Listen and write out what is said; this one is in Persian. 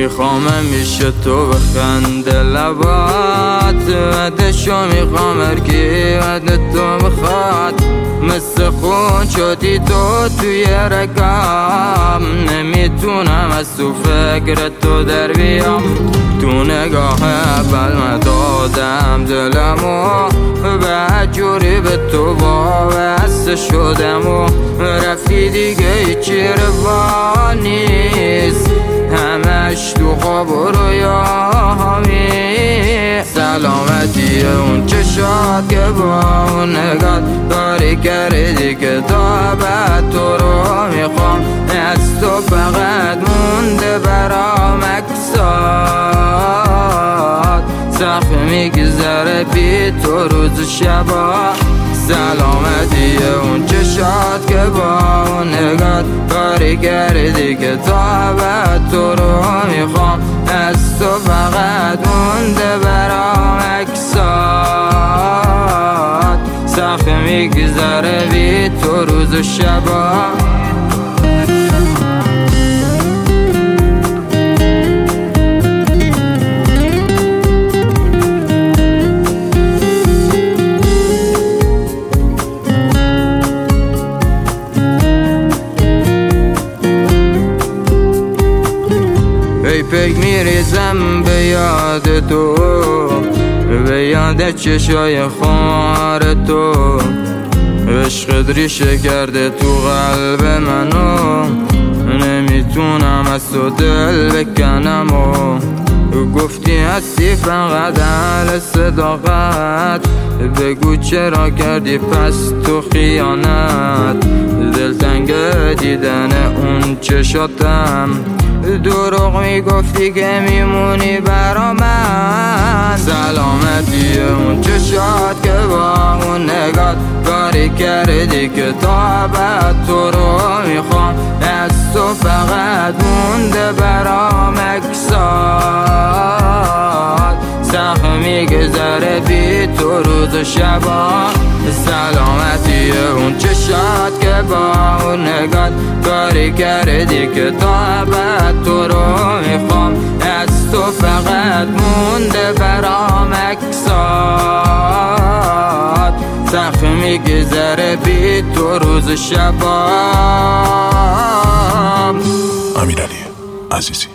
میخوام همیشه تو بخنده لبات، ودشو میخوام هرکی ود تو بخواد. مثل خون شدی تو توی رگام، نمیتونم از تو فکر تو در بیام. تو نگاه اول دادم دلمو، بعد جوری به تو وابسته شدم و رفتی دیگه هیچی روا نیست، همش تو خواب و رویاهمی. سلامتی اون چشات که با اون نگات کاری کردی که تا بعد تو رو میخوام. از تو فقط مونده برام عکسات، سخت میگذره بی تو روز شبا. سلامتی اون چشات که با اون نگات کاری کردی که تا بعد تو رو میخوام. از تو فقط مونده برام عکسات، سخت میگذره بی تو روز و شبا. پیک میریزم به یاد تو، به یاد چشای خمار تو. عشقت ریشه کرده تو قلب منو، نمیتونم از تو دل بکنم و گفتی هستی فقط اهل صداقت. بگو چرا کردی پس تو خیانت، دلتنگ دیدن اون چشاتم. دروغ میگفتی که میمونی برا من. سلامتی اون چشات که با اون نگات کاری کردی که تا بعد تو رو میخوام. از تو فقط مونده برام عکسات، سخت میگذره بی تو روز و شبا. سلامتی اون چشات که با اون نگات کاری کردی که تا بعد تو رو میخوام. از تو فقط مونده برام عکسات، سخت میگذره بی تو روز و شبا. امیرعلی عزیزی.